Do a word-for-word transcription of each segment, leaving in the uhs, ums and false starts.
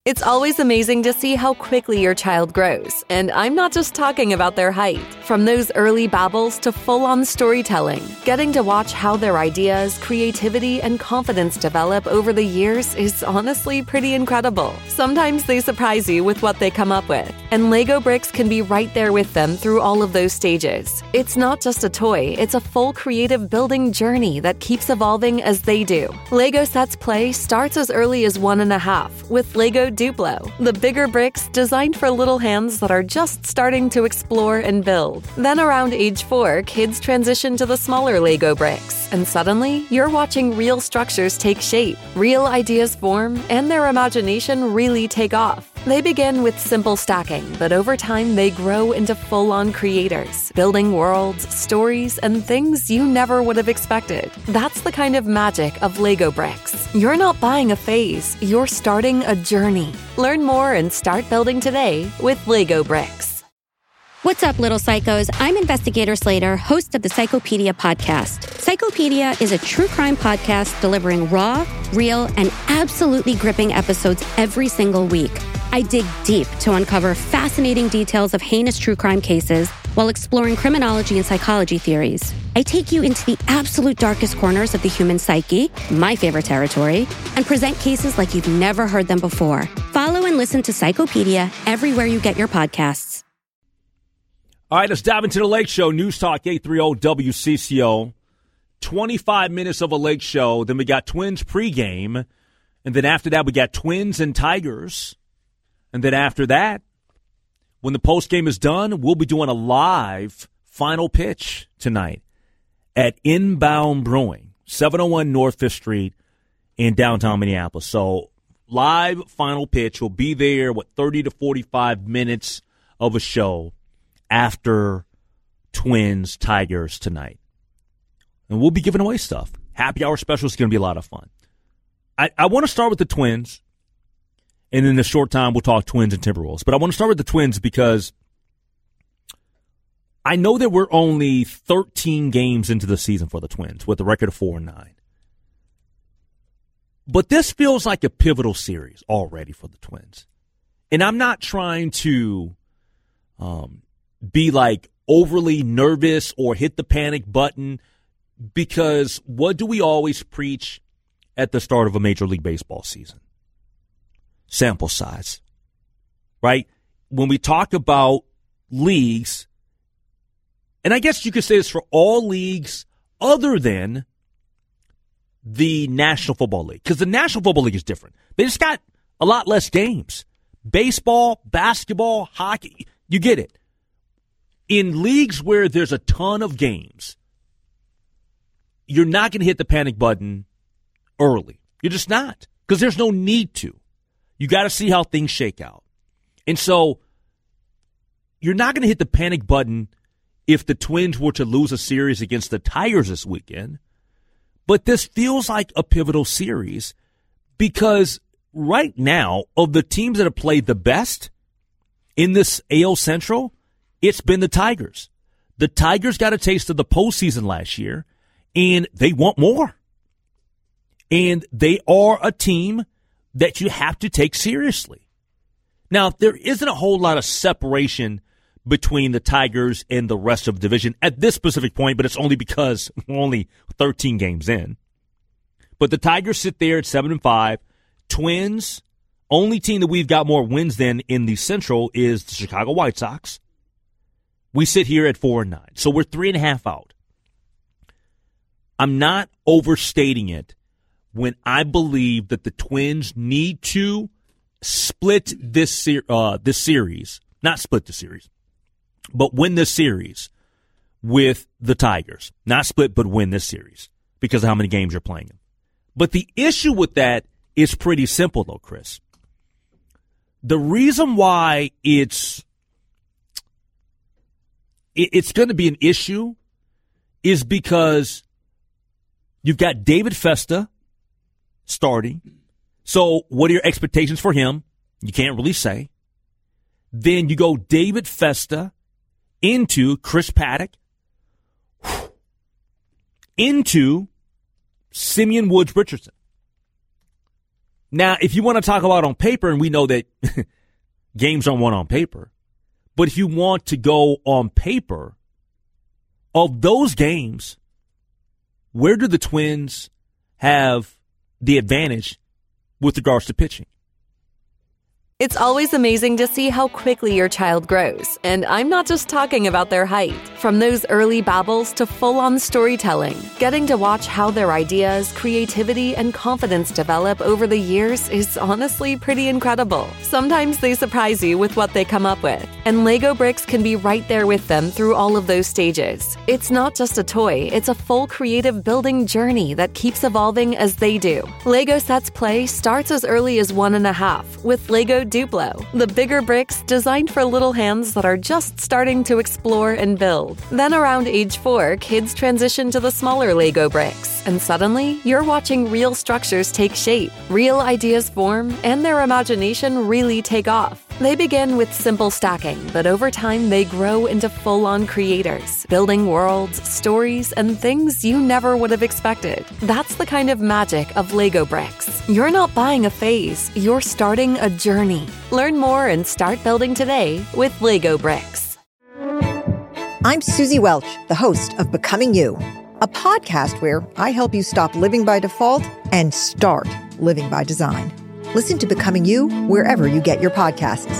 It's always amazing to see how quickly your child grows, and I'm not just talking about their height. From those early babbles to full-on storytelling, getting to watch how their ideas, creativity, and confidence develop over the years is honestly pretty incredible. Sometimes they surprise you with what they come up with, and Lego Bricks can be right there with them through all of those stages. It's not just a toy, it's a full creative building journey that keeps evolving as they do. Lego Sets Play starts as early as one and a half with Lego Duplo, the bigger bricks designed for little hands that are just starting to explore and build. Then around age four, kids transition to the smaller Lego bricks, and suddenly you're watching real structures take shape, real ideas form, and their imagination really take off. They begin with simple stacking, but over time they grow into full-on creators, building worlds, stories, and things you never would have expected. That's the kind of magic of Lego Bricks. You're not buying a phase, you're starting a journey. Learn more and start building today with Lego Bricks. What's up, little psychos? I'm Investigator Slater, host of the Psychopedia podcast. Psychopedia is a true crime podcast delivering raw, real, and absolutely gripping episodes every single week. I dig deep to uncover fascinating details of heinous true crime cases while exploring criminology and psychology theories. I take you into the absolute darkest corners of the human psyche, my favorite territory, and present cases like you've never heard them before. Follow and listen to Psychopedia everywhere you get your podcasts. All right, let's dive into the Lake Show. News Talk eight thirty W C C O. twenty-five minutes of a Lake Show. Then we got Twins pregame. And then after that, we got Twins and Tigers. And then after that, when the postgame is done, we'll be doing a live final pitch tonight at Inbound Brewing, seven oh one North Fifth Street in downtown Minneapolis. So live final pitch will be there, what, thirty to forty-five minutes of a show after Twins Tigers tonight. And we'll be giving away stuff. Happy hour special is going to be a lot of fun. I, I want to start with the Twins. And in a short time, we'll talk Twins and Timberwolves. But I want to start with the Twins because I know that we're only thirteen games into the season for the Twins with a record of four and nine. But this feels like a pivotal series already for the Twins. And I'm not trying to um, be like overly nervous or hit the panic button, because what do we always preach at the start of a Major League Baseball season? Sample size, right? When we talk about leagues, and I guess you could say this for all leagues other than the National Football League, because the National Football League is different. They just got a lot less games. Baseball, basketball, hockey, you get it. In leagues where there's a ton of games, you're not going to hit the panic button early. You're just not, because there's no need to. You got to see how things shake out. And so you're not going to hit the panic button if the Twins were to lose a series against the Tigers this weekend. But this feels like a pivotal series because right now, of the teams that have played the best in this A L Central, it's been the Tigers. The Tigers got a taste of the postseason last year, and they want more. And they are a team that you have to take seriously. Now, there isn't a whole lot of separation between the Tigers and the rest of the division at this specific point, but it's only because we're only thirteen games in. But the Tigers sit there at seven and five. Twins, only team that we've got more wins than in the Central is the Chicago White Sox. We sit here at four and nine, so we're three and a half out. I'm not overstating it when I believe that the Twins need to split this ser- uh, this series, not split the series, but win this series with the Tigers. Not split, but win this series because of how many games you're playing them. But the issue with that is pretty simple, though, Chris. The reason why it's it, it's going to be an issue is because you've got David Festa starting. So what are your expectations for him? You can't really say. Then you go David Festa into Chris Paddock, into Simeon Woods Richardson. Now, if you want to talk about on paper, and we know that games aren't won on paper, but if you want to go on paper, of those games, where do the Twins have the advantage with regards to pitching? It's always amazing to see how quickly your child grows, and I'm not just talking about their height. From those early babbles to full-on storytelling, getting to watch how their ideas, creativity, and confidence develop over the years is honestly pretty incredible. Sometimes they surprise you with what they come up with, and Lego Bricks can be right there with them through all of those stages. It's not just a toy, it's a full creative building journey that keeps evolving as they do. Lego Sets Play starts as early as one and a half with Lego Duplo, the bigger bricks designed for little hands that are just starting to explore and build. Then around age four, kids transition to the smaller Lego bricks, and suddenly you're watching real structures take shape, real ideas form, and their imagination really take off. They begin with simple stacking, but over time they grow into full-on creators, building worlds, stories, and things you never would have expected. That's the kind of magic of Lego Bricks. You're not buying a phase, you're starting a journey. Learn more and start building today with Lego Bricks. I'm Susie Welch, the host of Becoming You, a podcast where I help you stop living by default and start living by design. Listen to Becoming You wherever you get your podcasts.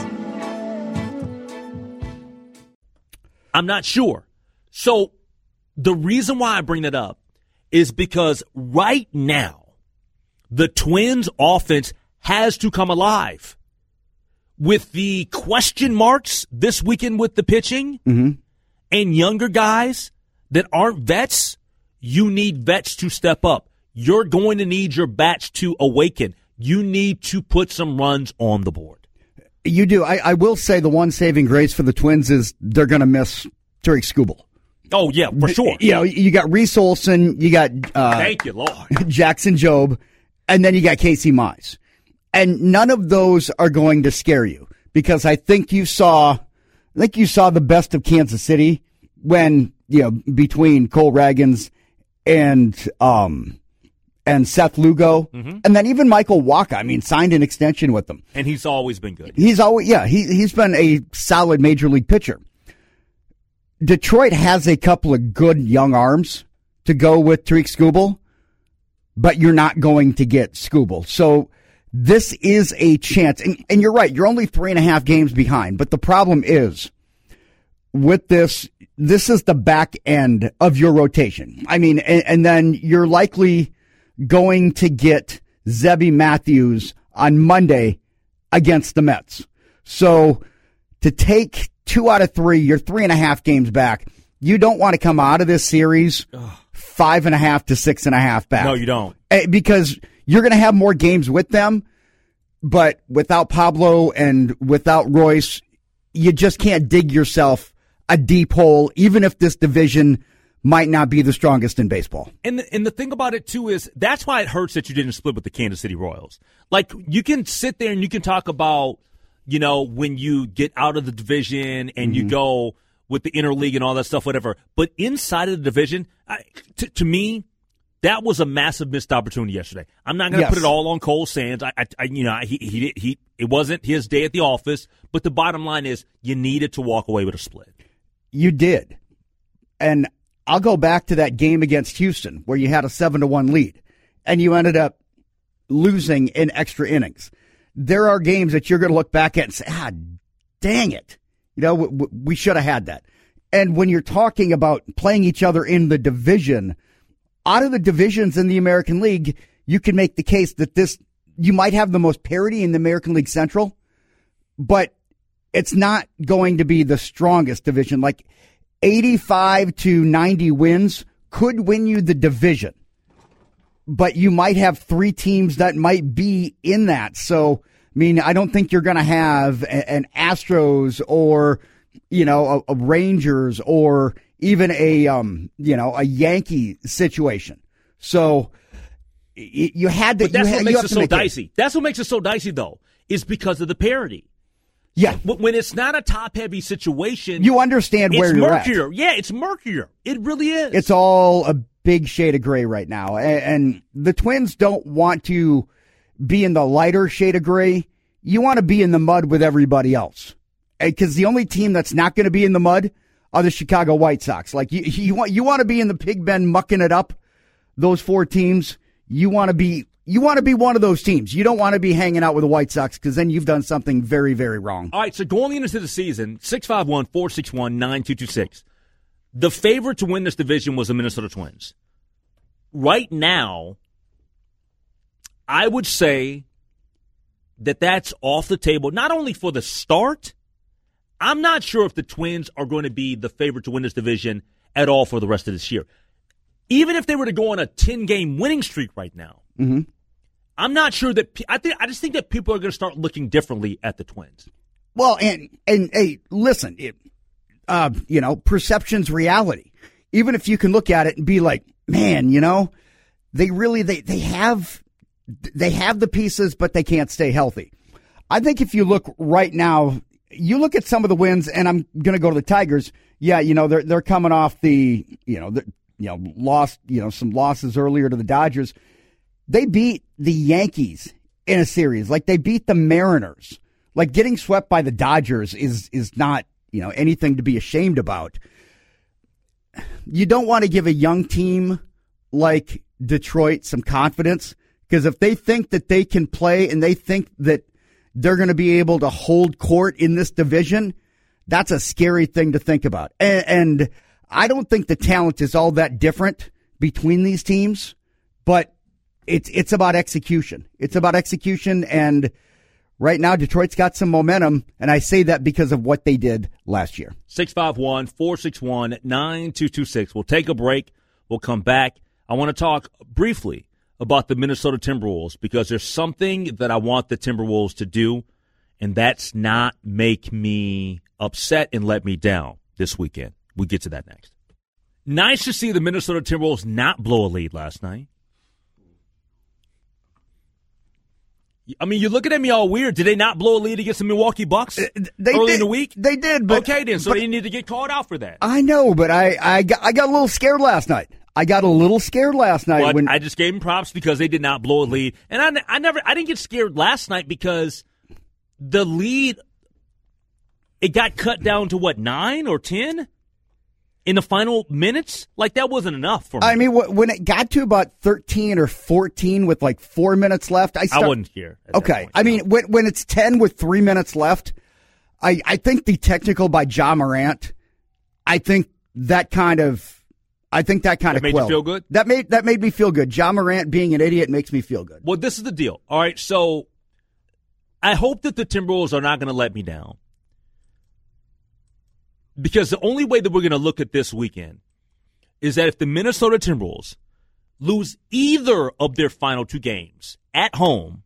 I'm not sure. So the reason why I bring that up is because right now, the Twins offense has to come alive. With the question marks this weekend with the pitching mm-hmm. and younger guys that aren't vets, you need vets to step up. You're going to need your bats to awaken. You need to put some runs on the board. You do. I, I will say the one saving grace for the Twins is they're going to miss Tarik Skubal. Oh, yeah, for sure. You know, you got Reese Olson, you got uh, Thank you, Lord. Jackson Jobe, and then you got Casey Mize. And none of those are going to scare you because I think you saw, I think you saw the best of Kansas City when, you know, between Cole Ragans and, um, and Seth Lugo, mm-hmm. and then even Michael Wacha, I mean, signed an extension with them. And he's always been good. He's always, yeah, he, he's been a solid major league pitcher. Detroit has a couple of good young arms to go with Tarik Skubal, but you're not going to get Skubal. So this is a chance. And, and you're right, you're only three and a half games behind. But the problem is with this, this is the back end of your rotation. I mean, and, and then you're likely going to get Zebby Matthews on Monday against the Mets. So to take two out of three, you're three and a half games back. You don't want to come out of this series Ugh. five and a half to six and a half back. No, you don't. Because you're going to have more games with them, but without Pablo and without Royce, you just can't dig yourself a deep hole, even if this division might not be the strongest in baseball. And the, and the thing about it, too, is that's why it hurts that you didn't split with the Kansas City Royals. Like, you can sit there and you can talk about, you know, when you get out of the division and mm-hmm. you go with the interleague and all that stuff, whatever. But inside of the division, I, to, to me, that was a massive missed opportunity yesterday. I'm not going to yes. put it all on Cole Sands. I, I, I you know, he, he, he, it wasn't his day at the office. But the bottom line is, you needed to walk away with a split. You did, and I'll go back to that game against Houston where you had a seven to one lead, and you ended up losing in extra innings. There are games that you're going to look back at and say, "Ah, dang it, you know, we, we should have had that." And when you're talking about playing each other in the division. Out of the divisions in the American League, you can make the case that this, you might have the most parity in the American League Central, but it's not going to be the strongest division. Like eighty-five to ninety wins could win you the division, but you might have three teams that might be in that. So, I mean, I don't think you're going to have an Astros or, you know, a, a Rangers or even a, um, you know, a Yankee situation. So y- you had to. But that's you what ha- makes it so make dicey. It. That's what makes it so dicey, though, is because of the parity. Yeah. When it's not a top-heavy situation, you understand where you're murkier. at. Yeah, it's murkier. It really is. It's all a big shade of gray right now, and, and the Twins don't want to be in the lighter shade of gray. You want to be in the mud with everybody else. Because the only team that's not going to be in the mud are the Chicago White Sox. Like you, you want, you want to be in the pig pen mucking it up. Those four teams, you want to be, you want to be one of those teams. You don't want to be hanging out with the White Sox because then you've done something very, very wrong. All right, so going into the season, six five one, four six one, nine two two six. The favorite to win this division was the Minnesota Twins. Right now, I would say that that's off the table, not only for the start. I'm not sure if the Twins are going to be the favorite to win this division at all for the rest of this year. Even if they were to go on a ten-game winning streak right now, mm-hmm. I'm not sure that – I think I just think that people are going to start looking differently at the Twins. Well, and, and hey, listen, it, uh, you know, perception's reality. Even if you can look at it and be like, man, you know, they really they, – they have they have the pieces, but they can't stay healthy. I think if you look right now – you look at some of the wins, and I'm going to go to the Tigers. Yeah, you know, they're they're coming off the, you know, the, you know, lost, you know, some losses earlier to the Dodgers. They beat the Yankees in a series. Like, they beat the Mariners. Like, getting swept by the Dodgers is is not, you know, anything to be ashamed about. You don't want to give a young team like Detroit some confidence, because if they think that they can play and they think that they're going to be able to hold court in this division, that's a scary thing to think about. And, and I don't think the talent is all that different between these teams, but it's it's about execution. It's about execution, and right now Detroit's got some momentum, and I say that because of what they did last year. six five one, four six one, nine two two six. We'll take a break. We'll come back. I want to talk briefly about the Minnesota Timberwolves, because there's something that I want the Timberwolves to do, and that's not make me upset and let me down this weekend. We'll get to that next. Nice to see the Minnesota Timberwolves not blow a lead last night. I mean, you're looking at me all weird. Did they not blow a lead against the Milwaukee Bucks they early did, in the week? They did. But, okay, then, so but, they need to get called out for that. I know, but I, I, got, I got a little scared last night. I got a little scared last night. But when I just gave them props because they did not blow a lead. And I, I never, I didn't get scared last night because the lead, it got cut down to what, nine or ten in the final minutes? Like, that wasn't enough for me. I mean, when it got to about thirteen or fourteen with like four minutes left, I start, I wasn't here. Okay. I mean, when, when it's ten with three minutes left, I, I think the technical by Ja Morant, I think that kind of, I think that kind that of made quelled. you feel good? That made that made me feel good. Ja Morant being an idiot makes me feel good. Well, this is the deal. All right, so I hope that the Timberwolves are not going to let me down, because the only way that we're going to look at this weekend is that if the Minnesota Timberwolves lose either of their final two games at home,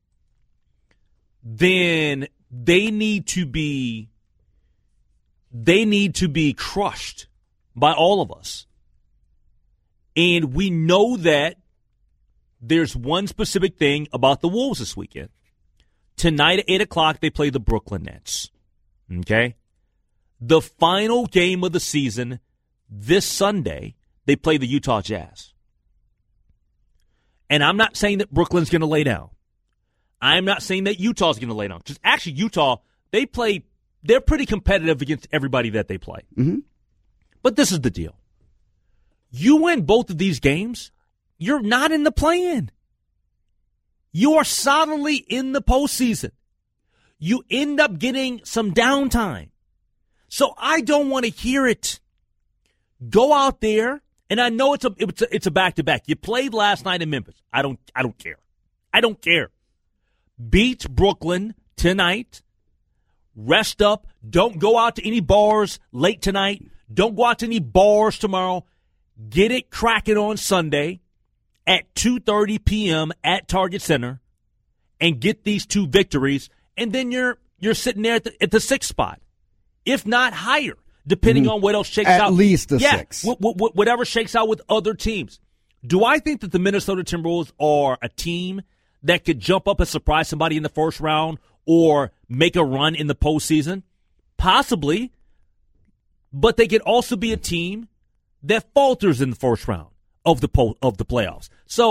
then they need to be they need to be crushed by all of us. And we know that there's one specific thing about the Wolves this weekend. Tonight at eight o'clock, they play the Brooklyn Nets. Okay? The final game of the season, this Sunday, they play the Utah Jazz. And I'm not saying that Brooklyn's going to lay down. I'm not saying that Utah's going to lay down. Because actually, Utah, they play, they're pretty competitive against everybody that they play. Mm-hmm. But this is the deal. You win both of these games, you're not in the play-in. You are solidly in the postseason. You end up getting some downtime. So I don't want to hear it. Go out there, and I know it's a it's a, it's a back-to-back. You played last night in Memphis. I don't I don't care. I don't care. Beat Brooklyn tonight. Rest up. Don't go out to any bars late tonight. Don't go out to any bars tomorrow. Get it cracking on Sunday at two thirty p.m. at Target Center and get these two victories, and then you're you're sitting there at the, at the sixth spot, if not higher, depending mm-hmm. on what else shakes at out. At least the yeah, six. W- w- whatever shakes out with other teams. Do I think that the Minnesota Timberwolves are a team that could jump up and surprise somebody in the first round or make a run in the postseason? Possibly, but they could also be a team that falters in the first round of the po- of the playoffs. So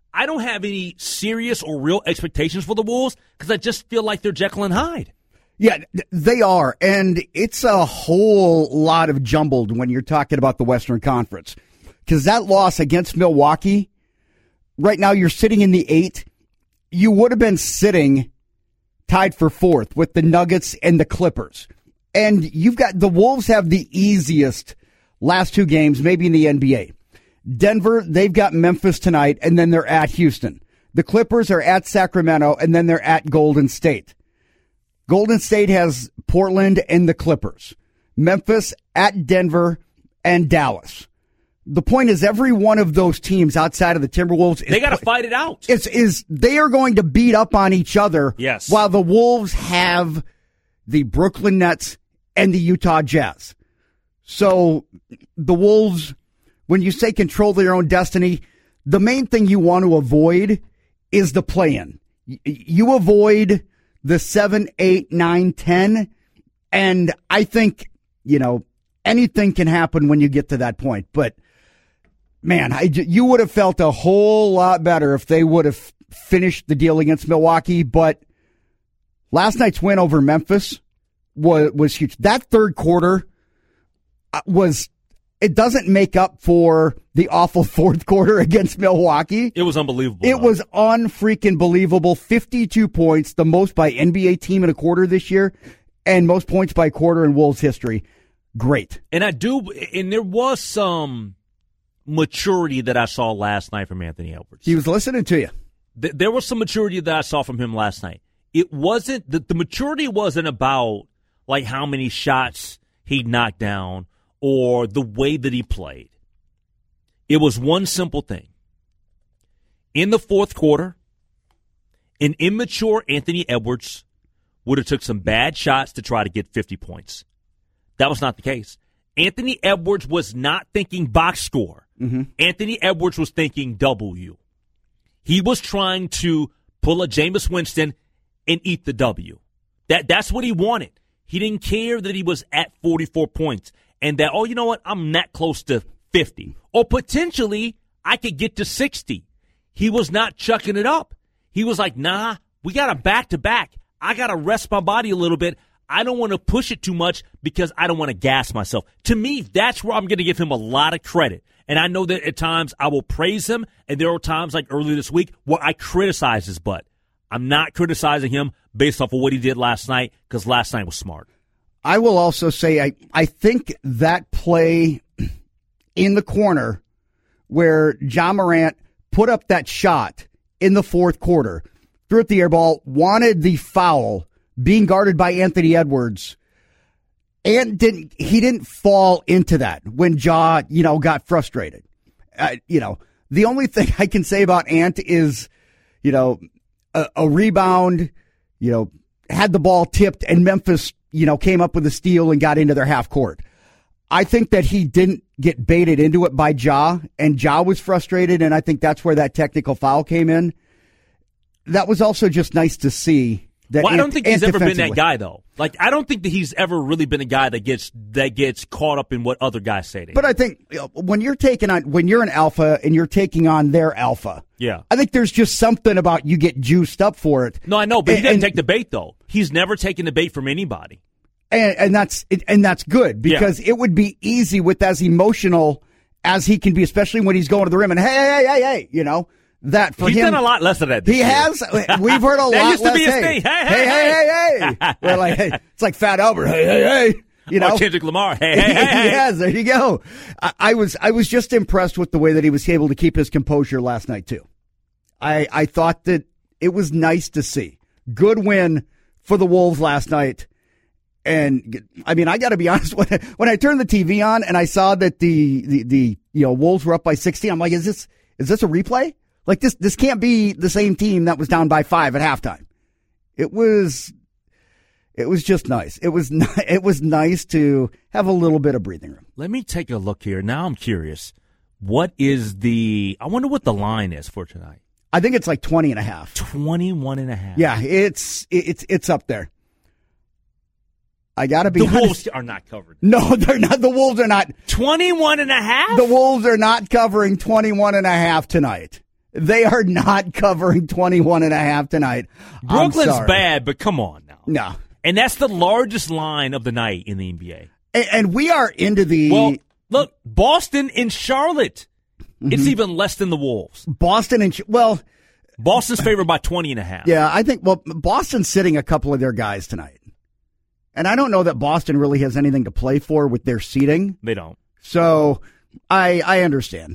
I don't have any serious or real expectations for the Wolves because I just feel like they're Jekyll and Hyde. Yeah, they are, and it's a whole lot of jumbled when you're talking about the Western Conference. Because that loss against Milwaukee, right now you're sitting in the eight. You would have been sitting tied for fourth with the Nuggets and the Clippers. And you've got the Wolves have the easiest last two games, maybe in the N B A. Denver, they've got Memphis tonight, and then they're at Houston. The Clippers are at Sacramento, and then they're at Golden State. Golden State has Portland and the Clippers. Memphis at Denver and Dallas. The point is every one of those teams outside of the Timberwolves is they got to fight it out. Is is they are going to beat up on each other. Yes. While the Wolves have the Brooklyn Nets and the Utah Jazz. So the Wolves, when you say control their own destiny, the main thing you want to avoid is the play-in. You avoid the seven, eight, nine, ten, and I think, you know, anything can happen when you get to that point. But, man, I, you would have felt a whole lot better if they would have finished the deal against Milwaukee. But last night's win over Memphis was, was huge. That third quarter was, it doesn't make up for the awful fourth quarter against Milwaukee. It was unbelievable. It though. was unfreaking believable. fifty-two points, the most by N B A team in a quarter this year, and most points by quarter in Wolves history. Great. And I do, and there was some maturity that I saw last night from Anthony Edwards. He was listening to you. Th- there was some maturity that I saw from him last night. It wasn't, the, the maturity wasn't about like how many shots he knocked down or the way that he played. It was one simple thing. In the fourth quarter, an immature Anthony Edwards would have took some bad shots to try to get fifty points. That was not the case. Anthony Edwards was not thinking box score. Mm-hmm. Anthony Edwards was thinking W. He was trying to pull a Jameis Winston and eat the W. That That's what he wanted. He didn't care that he was at forty-four points and that, oh, you know what, I'm that close to fifty. Or potentially I could get to sixty. He was not chucking it up. He was like, nah, we got a back-to-back. I got to rest my body a little bit. I don't want to push it too much because I don't want to gas myself. To me, that's where I'm going to give him a lot of credit. And I know that at times I will praise him, and there are times like earlier this week where I criticize his butt. I'm not criticizing him based off of what he did last night because last night was smart. I will also say I, I think that play in the corner where Ja Morant put up that shot in the fourth quarter, threw it the air ball, wanted the foul, being guarded by Anthony Edwards, and didn't he didn't fall into that when Ja, you know, got frustrated. Uh, you know, the only thing I can say about Ant is, you know, a, a rebound, you know, had the ball tipped, and Memphis, you know, came up with a steal and got into their half court. I think that he didn't get baited into it by Ja, and Ja was frustrated, and I think that's where that technical foul came in. That was also just nice to see. That well, I Ant, don't think he's Ant ever been that guy, though. Like, I don't think that he's ever really been a guy that gets that gets caught up in what other guys say to him. But I think you know, when you're taking on when you're an alpha and you're taking on their alpha, yeah, I think there's just something about you get juiced up for it. No, I know, but and, he doesn't and, take the bait though. He's never taken the bait from anybody, and, and that's and that's good because yeah. it would be easy with as emotional as he can be, especially when he's going to the rim and hey, hey, hey, hey, you know. That for He's him, done a lot less of that this He year. has. We've heard a lot that used to less. be his hey, thing. Hey, hey, hey, hey, hey. We're like, hey, it's like Fat Albert. Hey, hey, hey. You know, or Kendrick Lamar. Hey, hey, hey, hey. Yes, there you go. I, I was, I was just impressed with the way that he was able to keep his composure last night too. I, I thought that it was nice to see. Good win for the Wolves last night. And I mean, I got to be honest. When I, when I turned the T V on and I saw that the, the, the you know Wolves were up by sixty, I'm like, is this is this a replay? Like this, this can't be the same team that was down by five at halftime. It was, it was just nice. It was, it was nice to have a little bit of breathing room. Let me take a look here. Now I'm curious. What is the? I wonder what the line is for tonight. I think it's like twenty and a half. twenty-one and a half. Yeah, it's it's it's up there. I gotta be The honest. Wolves are not covered. No, they're not. The Wolves are not. twenty-one and a half? The Wolves are not covering twenty-one and a half tonight. They are not covering twenty-one and a half tonight. Brooklyn's bad, but come on now. No. And that's the largest line of the night in the N B A. And, and we are into the... Well, look, Boston and Charlotte. Mm-hmm. It's even less than the Wolves. Boston and... Well... Boston's favored by twenty and a half. Yeah, I think, well, Boston's sitting a couple of their guys tonight. And I don't know that Boston really has anything to play for with their seeding. They don't. So I I understand.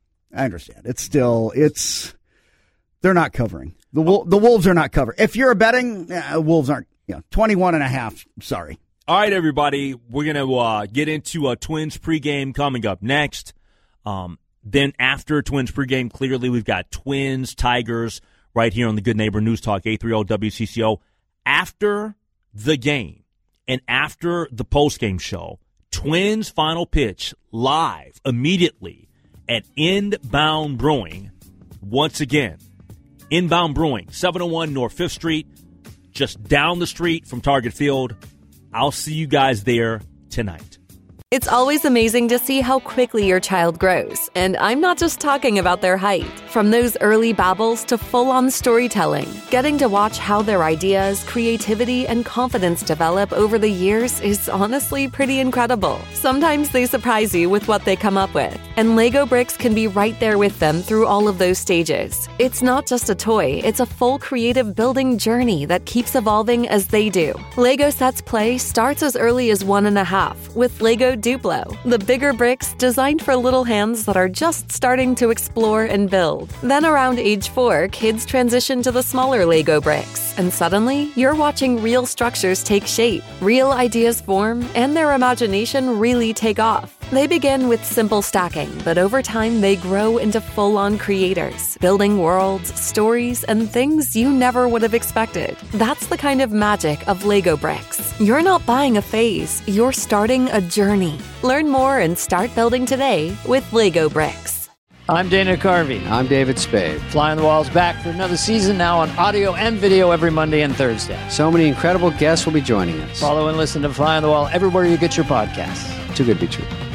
I understand. It's still, it's, they're not covering. The Wol- the Wolves are not covering. If you're betting, uh, Wolves aren't, you know, twenty-one and a half. Sorry. All right, everybody. We're going to uh, get into a Twins pregame coming up next. Um, Then after Twins pregame, clearly we've got Twins, Tigers right here on the Good Neighbor News Talk, eight thirty W C C O. After the game and after the postgame show, Twins final pitch live immediately at Inbound Brewing. Once again, Inbound Brewing, seven oh one North fifth Street, just down the street from Target Field. I'll see you guys there tonight. It's always amazing to see how quickly your child grows, and I'm not just talking about their height. From those early babbles to full-on storytelling, getting to watch how their ideas, creativity, and confidence develop over the years is honestly pretty incredible. Sometimes they surprise you with what they come up with, and Lego Bricks can be right there with them through all of those stages. It's not just a toy, it's a full creative building journey that keeps evolving as they do. Lego Sets Play starts as early as one and a half, with Lego Duplo, the bigger bricks designed for little hands that are just starting to explore and build. Then around age four, kids transition to the smaller Lego bricks, and suddenly you're watching real structures take shape, real ideas form, and their imagination really take off. They begin with simple stacking, but over time they grow into full-on creators, building worlds, stories, and things you never would have expected. That's the kind of magic of Lego Bricks. You're not buying a phase, you're starting a journey. Learn more and start building today with Lego Bricks. I'm Dana Carvey. I'm David Spade. Fly on the Wall's back for another season, now on audio and video every Monday and Thursday. So many incredible guests will be joining us. Follow and listen to Fly on the Wall everywhere you get your podcasts. Too good to be true.